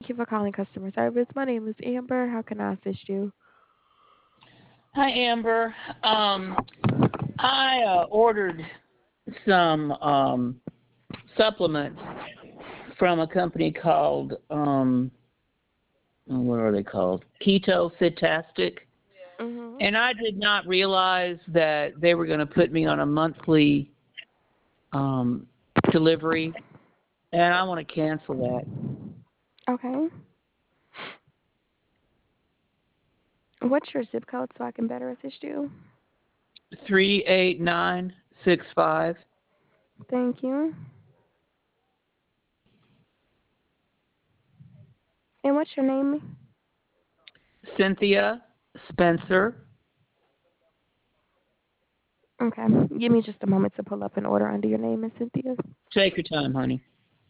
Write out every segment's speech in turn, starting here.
Thank you for calling customer service. My name is Amber. How can I assist you? Hi, Amber. I ordered some supplements from a company called what are they called? Keto Fitastic. Mhm. And I did not realize that they were going to put me on a monthly um, delivery, and I want to cancel that. Okay. What's your zip code so I can better assist you? 38965. Thank you. And what's your name? Cynthia Spencer. Okay. Give me just a moment to pull up an order under your name and Cynthia. Take your time, honey.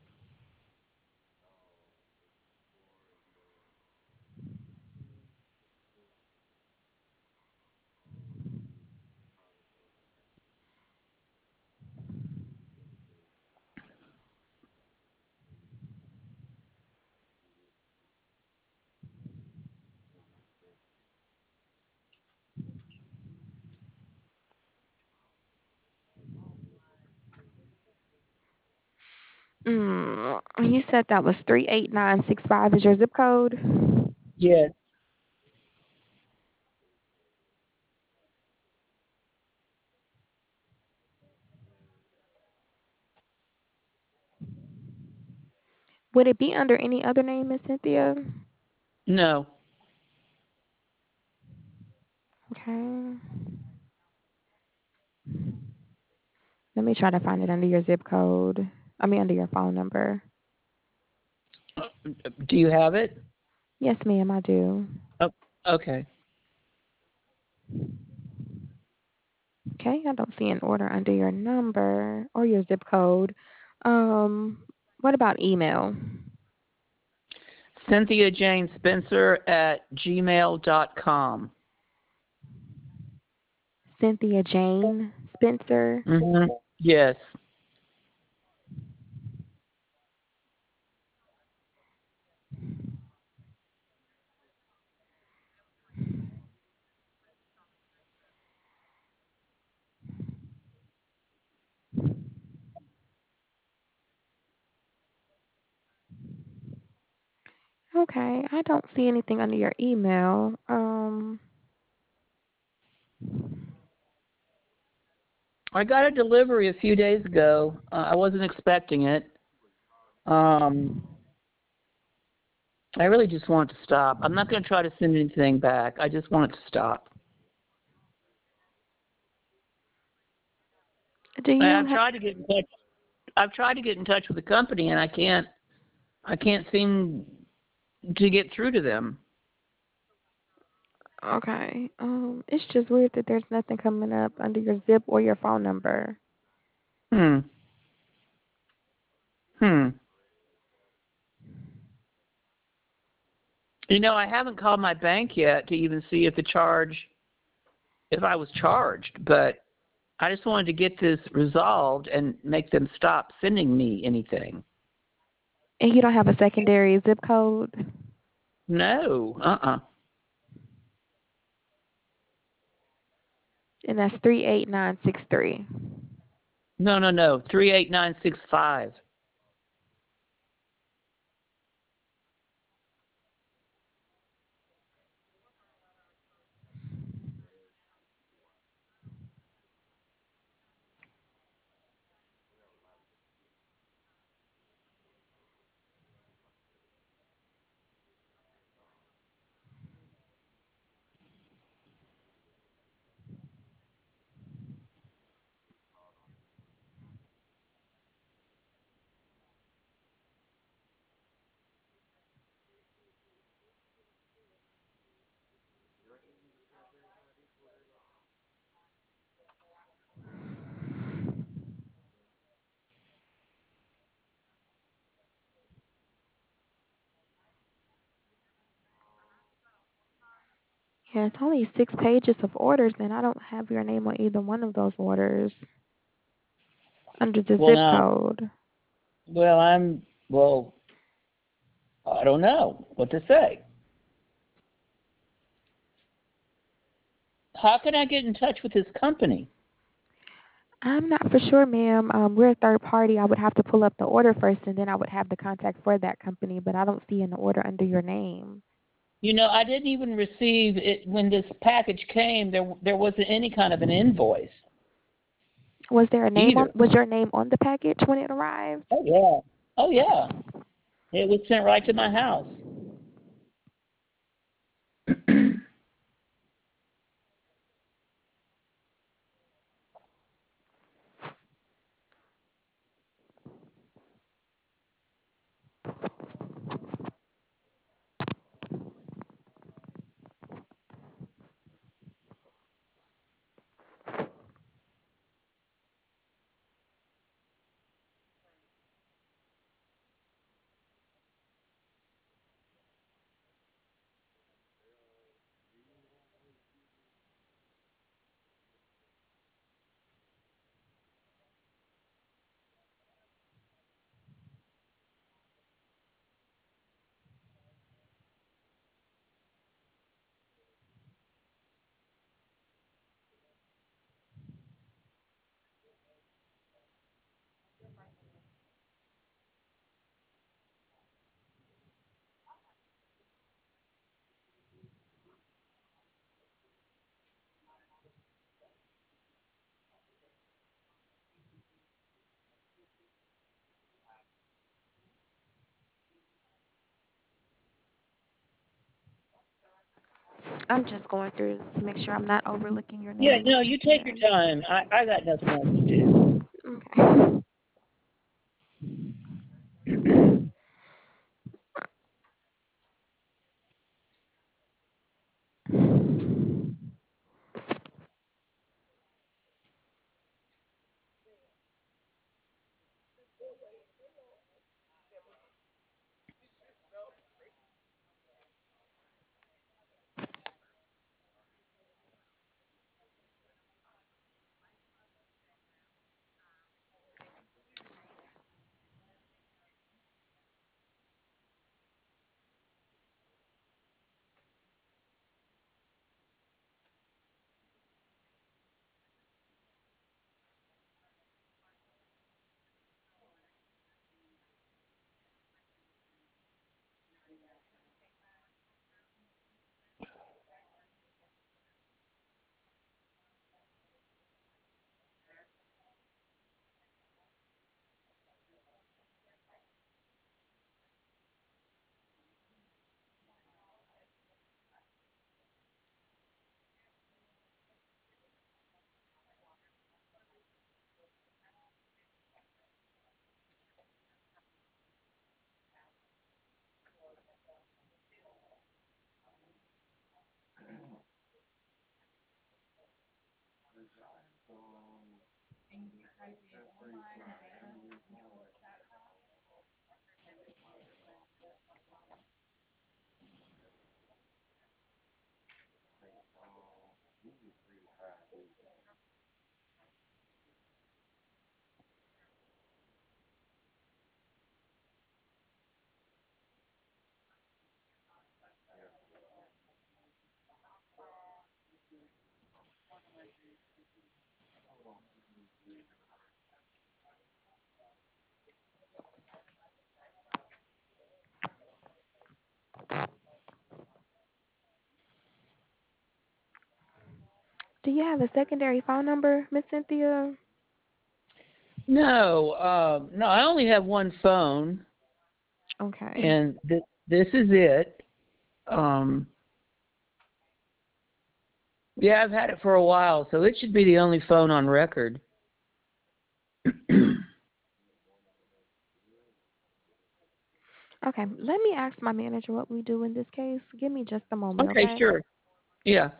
You said that was 38965 is your zip code? Yes. Would it be under any other name, Miss Cynthia? No. Okay. Let me try to find it under your zip code. I mean, under your phone number. Do you have it? Yes, ma'am, I do. Oh, okay. Okay, I don't see an order under your number or your zip code. What about email? Cynthia Jane Spencer at gmail.com. Cynthia Jane Spencer. Mm-hmm. Yes. Okay, I don't see anything under your email. I got a delivery a few days ago. I wasn't expecting it. Um, I really just want it to stop. I'm not going to try to send anything back. I just want it to stop. Do you I've have? tried to get in touch. I've tried to get in touch with the company, and I can't. I can't seem to get through to them. Okay. It's just weird that there's nothing coming up under your zip or your phone number. Hmm. Hmm. I haven't called my bank yet to even see if I was charged, but I just wanted to get this resolved and make them stop sending me anything. And you don't have a secondary zip code? No. Uh-uh. And that's 38963. No, no, no. 38965. Yeah, it's only 6 pages of orders, and I don't have your name on either one of those orders under the Well, zip now, code. well, I'm well. I don't know what to say. How can I get in touch with his company? I'm not for sure, ma'am. We're a third party. I would have to pull up the order first, and then I would have the contact for that company. But I don't see an order under your name. I didn't even receive it when this package came. There wasn't any kind of an invoice Was there a name on? either. Was your name on the package when it arrived? Oh yeah. Oh yeah. It was sent right to my house. I'm just going through to make sure I'm not overlooking your Yeah, name no, you take your here. time. I got nothing else to do. Okay. Do you have a secondary phone number, Miss Cynthia? No, no, I only have one phone, Okay. and this is it. Um, yeah, I've had it for a while, so it should be the only phone on record. Okay. Let me ask my manager what we do in this case. Give me just a moment, Okay, okay? sure. Yeah.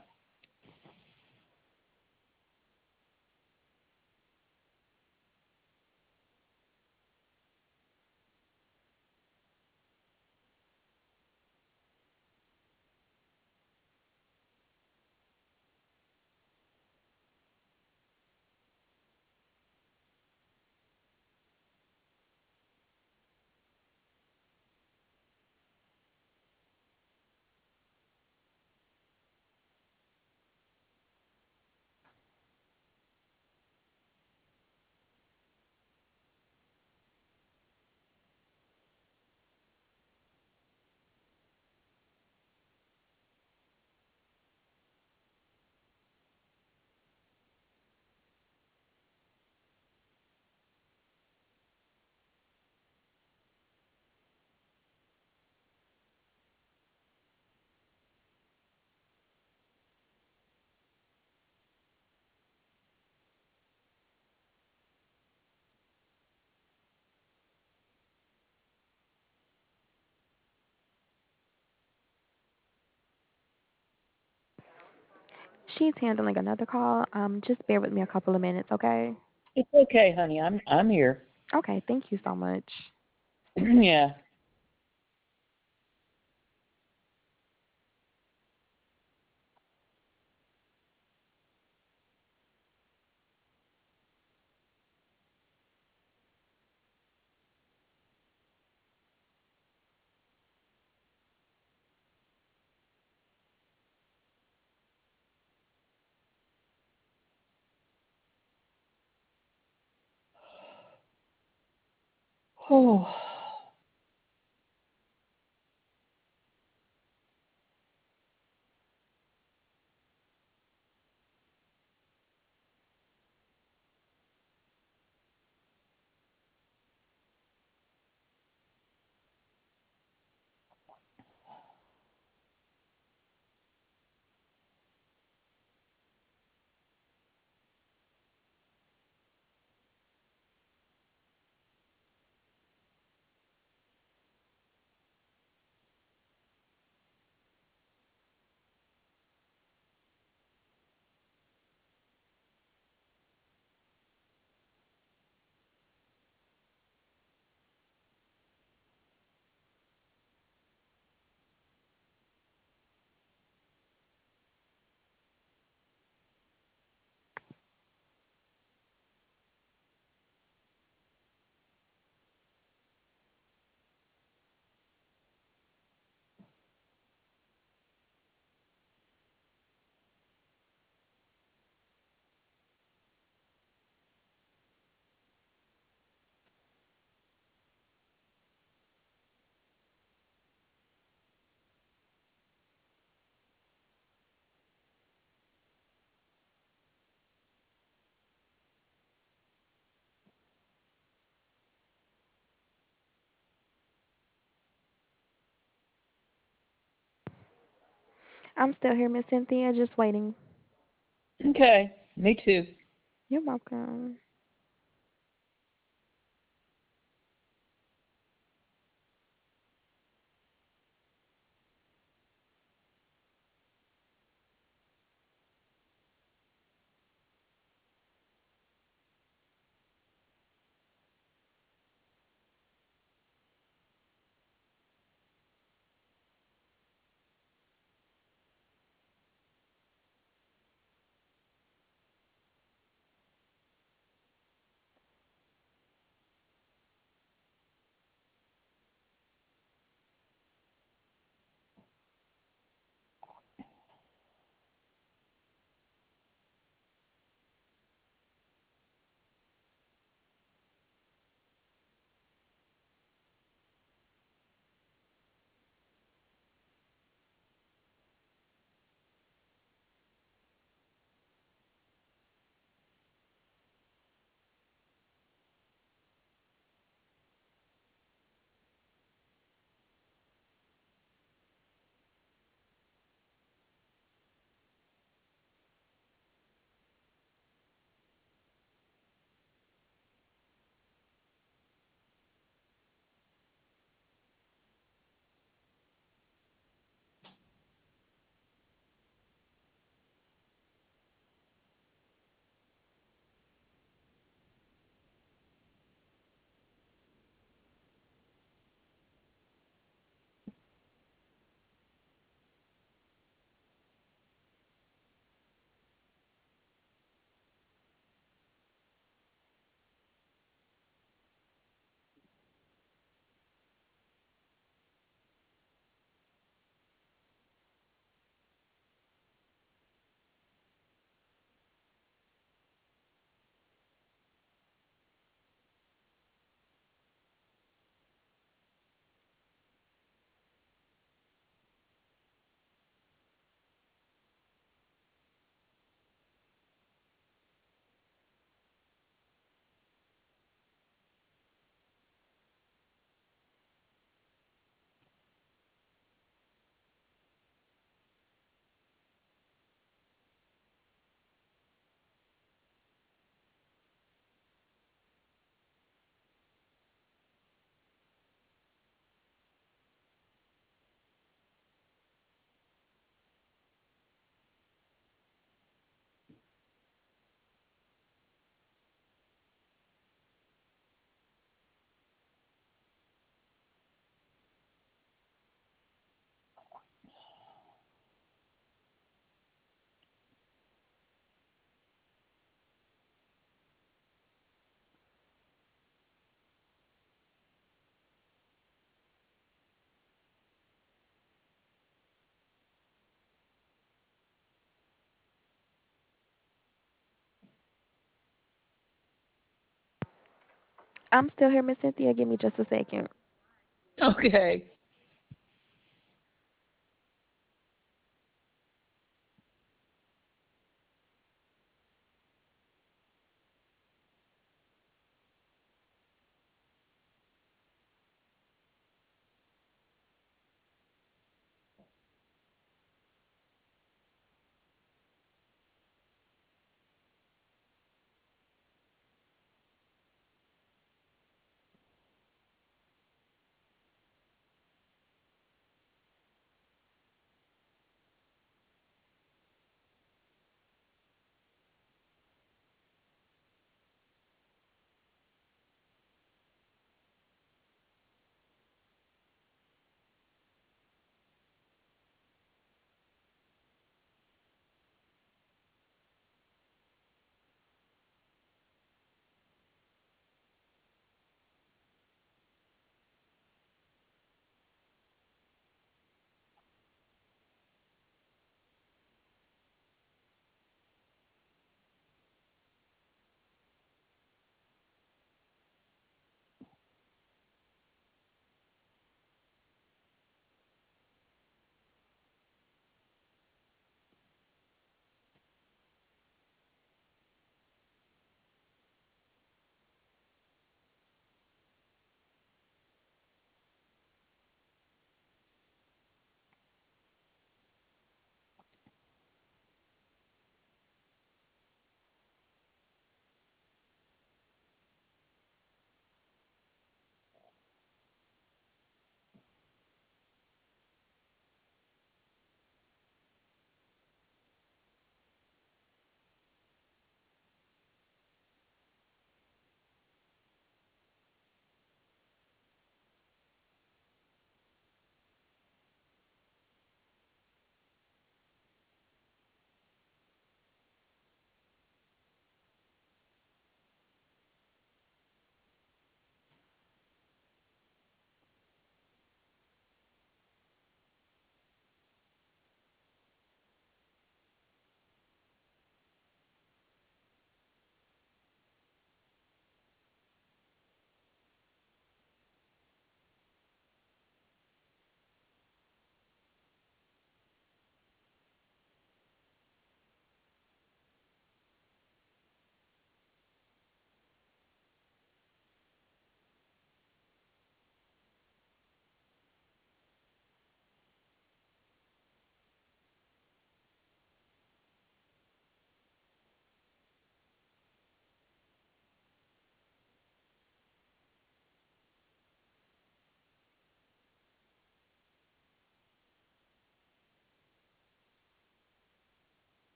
she's handling another call. Just bear with me a couple of minutes, okay? It's okay, honey. I'm here. Okay, thank you so much. Yeah. Oh. I'm still here, Miss Cynthia, just waiting. Okay. Me too. You're welcome. I'm still here, Miss Cynthia. Give me just a second. Okay.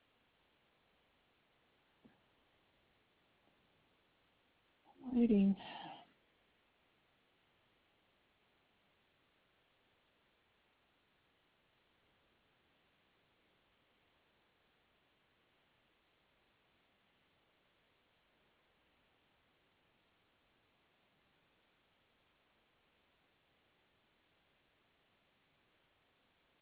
Waiting.